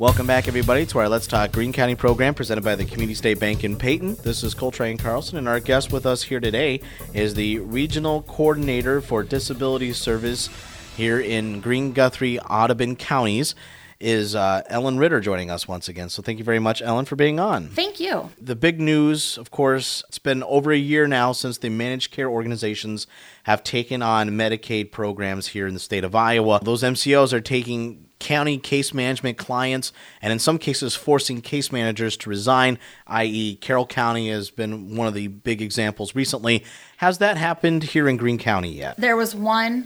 Welcome back, everybody, to our Let's Talk Greene County program presented by the Community State Bank in Peyton. This is Coltrane Carlson, and our guest with us here today is the Regional Coordinator for Disability Service here in Greene, Guthrie, Audubon counties, is Ellen Ritter joining us once again. So thank you very much, Ellen, for being on. Thank you. The big news, of course, it's been over a year now since the managed care organizations have taken on Medicaid programs here in the state of Iowa. Those MCOs are taking county case management clients and in some cases forcing case managers to resign, i.e. Carroll County has been one of the big examples recently. Has that happened here in Greene County yet? There was one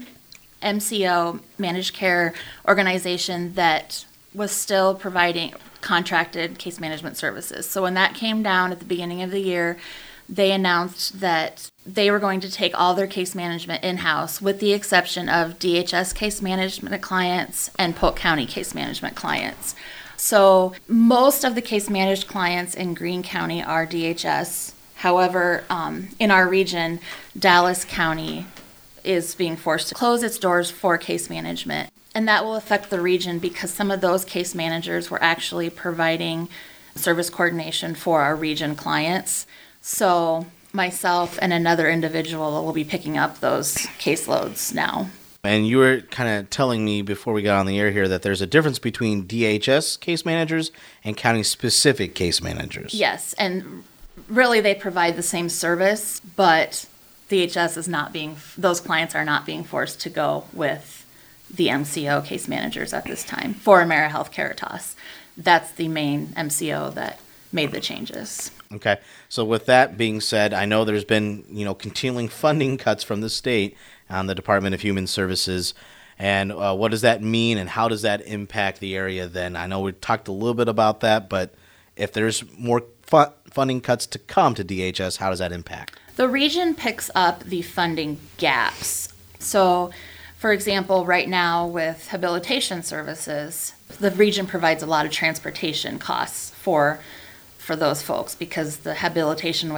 MCO, managed care organization, that was still providing contracted case management services. So when that came down at the beginning of the year, they announced that they were going to take all their case management in-house with the exception of DHS case management clients and Polk County case management clients. So most of the case managed clients in Greene County are DHS. However, in our region, Dallas County is being forced to close its doors for case management. And that will affect the region because some of those case managers were actually providing service coordination for our region clients. So myself and another individual will be picking up those caseloads now. And you were kind of telling me before we got on the air here that there's a difference between DHS case managers and county-specific case managers. Yes, and really they provide the same service, but DHS is not being, those clients are not being forced to go with the MCO case managers at this time for AmeriHealth Caritas. That's the main MCO that made the changes. Okay. So with that being said, I know there's been, continuing funding cuts from the state on the Department of Human Services. And what does that mean and how does that impact the area then? I know we talked a little bit about that, but if there's more funding cuts to come to DHS, how does that impact? The region picks up the funding gaps. So, for example, right now with habilitation services, the region provides a lot of transportation costs for those folks because the habilitation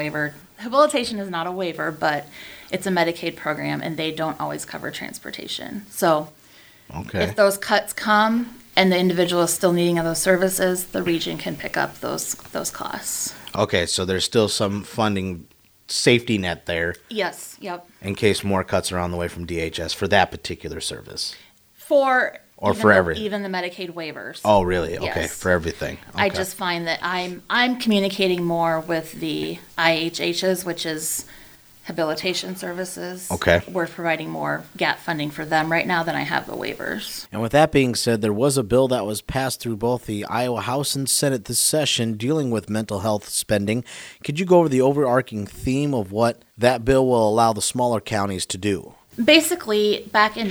is not a waiver, but it's a Medicaid program and they don't always cover transportation. So if those cuts come and the individual is still needing those services, the region can pick up those costs. Okay, so there's still some funding safety net there. Yes, yep. In case more cuts are on the way from DHS for that particular service. For everything? Even the Medicaid waivers. Oh, really? Okay, yes. For everything. Okay. I just find that I'm communicating more with the IHHs, which is habilitation services. Okay. We're providing more gap funding for them right now than I have the waivers. And with that being said, there was a bill that was passed through both the Iowa House and Senate this session dealing with mental health spending. Could you go over the overarching theme of what that bill will allow the smaller counties to do? Basically, back in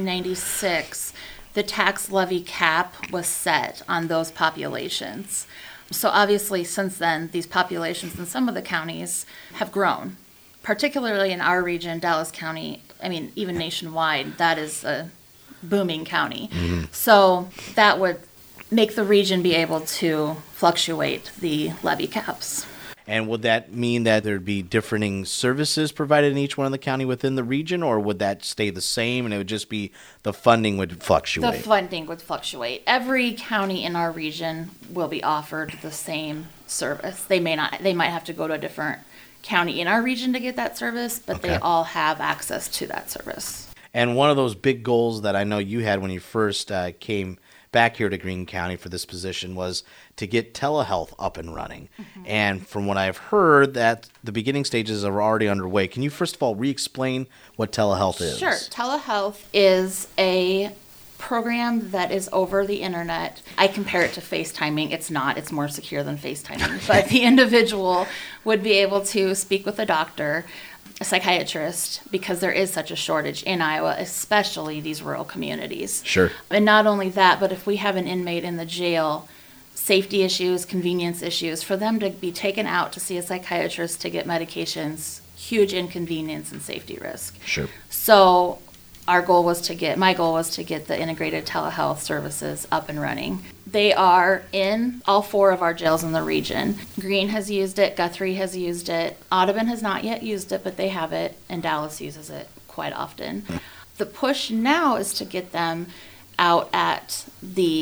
1996, the tax levy cap was set on those populations. So obviously, since then, these populations in some of the counties have grown. Particularly in our region, Dallas County, even nationwide, that is a booming county. Mm-hmm. So that would make the region be able to fluctuate the levy caps. And would that mean that there'd be differing services provided in each one of the county within the region, or would that stay the same and it would just be the funding would fluctuate? The funding would fluctuate. Every county in our region will be offered the same service. They might have to go to a different county in our region to get that service, but They all have access to that service. And one of those big goals that I know you had when you first came back here to Greene County for this position was to get telehealth up and running. Mm-hmm. And from what I've heard, that the beginning stages are already underway. Can you first of all re-explain what telehealth is? Sure. Telehealth is a program that is over the internet. I compare it to FaceTiming. It's not. It's more secure than FaceTiming. But the individual would be able to speak with a doctor, a psychiatrist, because there is such a shortage in Iowa, especially these rural communities. Sure. And not only that, but if we have an inmate in the jail, safety issues, convenience issues, for them to be taken out to see a psychiatrist to get medications, huge inconvenience and safety risk. Sure. So my goal was to get the integrated telehealth services up and running. They are in all 4 of our jails in the region. Greene has used it, Guthrie has used it, Audubon has not yet used it, but they have it, and Dallas uses it quite often. The push now is to get them out at the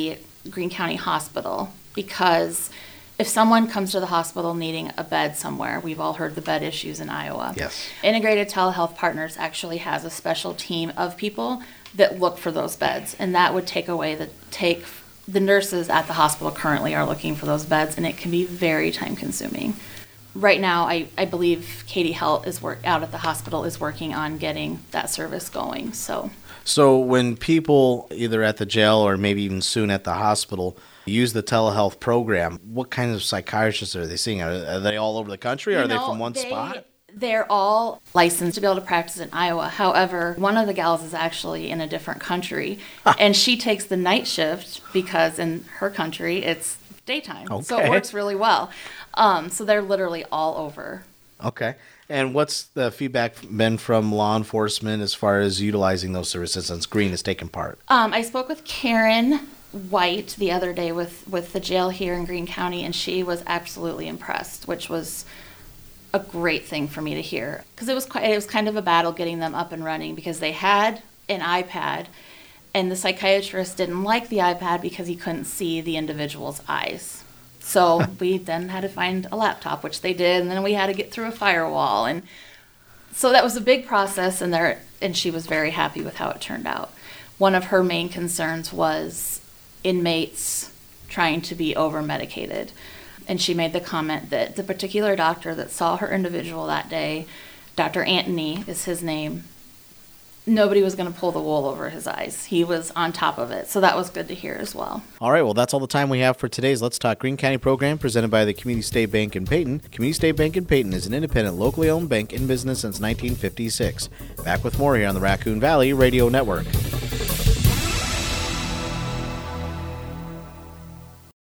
Greene County Hospital, because if someone comes to the hospital needing a bed somewhere, we've all heard the bed issues in Iowa. Yes. Integrated Telehealth Partners actually has a special team of people that look for those beds, and that would take the nurses at the hospital currently are looking for those beds, and it can be very time consuming. Right now, I believe Katie Helt out at the hospital is working on getting that service going. So when people either at the jail or maybe even soon at the hospital use the telehealth program, what kinds of psychiatrists are they seeing? Are they all over the country, or are they from one spot? They're all licensed to be able to practice in Iowa. However, one of the gals is actually in a different country, and she takes the night shift because in her country it's daytime. Okay. So it works really well. So they're literally all over. Okay. And what's the feedback been from law enforcement as far as utilizing those services since Greene has taken part? I spoke with Karen White the other day with the jail here in Greene County, and she was absolutely impressed, which was a great thing for me to hear, because it was kind of a battle getting them up and running, because they had an iPad, and the psychiatrist didn't like the iPad because he couldn't see the individual's eyes. So we then had to find a laptop, which they did, and then we had to get through a firewall, and so that was a big process. And she was very happy with how it turned out. One of her main concerns was inmates trying to be over medicated. And she made the comment that the particular doctor that saw her individual that day, Dr. Anthony is his name, nobody was going to pull the wool over his eyes. He was on top of it. So that was good to hear as well. All right, well, that's all the time we have for today's Let's Talk Greene County program, presented by the Community State Bank in Peyton. Community State Bank in Peyton is an independent, locally owned bank in business since 1956. Back with more here on the Raccoon Valley Radio Network.